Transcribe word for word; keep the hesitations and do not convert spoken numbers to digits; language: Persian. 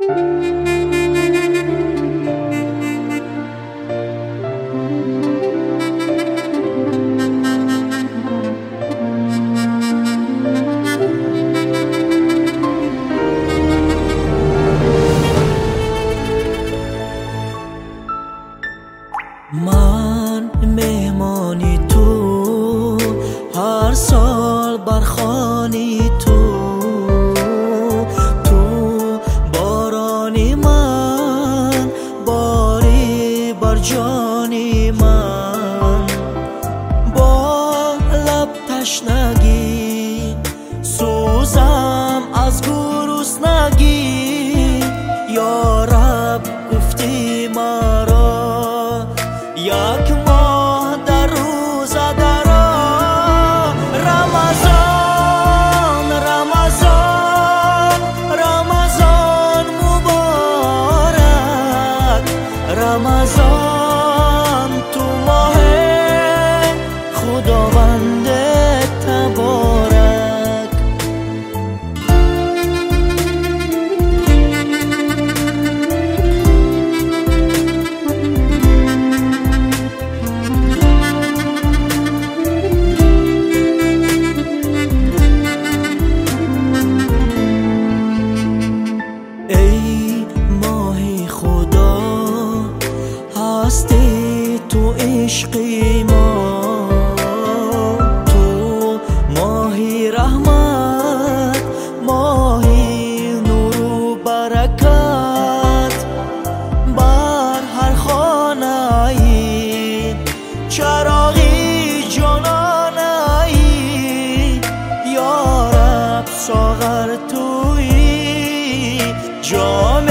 من مهمانی تو، هر سال برخانی تو، تو بارانی من، باری بر جانی من. با لب تشنگی سوزم از گرسنگی، یا رب گفتی مرا یک ماه در روزه درآ. رمضان رمضان رمضان مبارک، رمضان تو ماه خداوند تبارک. ای ماه خدا هستی تو عشقی ما، تو ماهی رحمت، ماهی نور و برکت. بر هر خانه ای چراغی جانانه ای، یا رب ساغر تویی، جام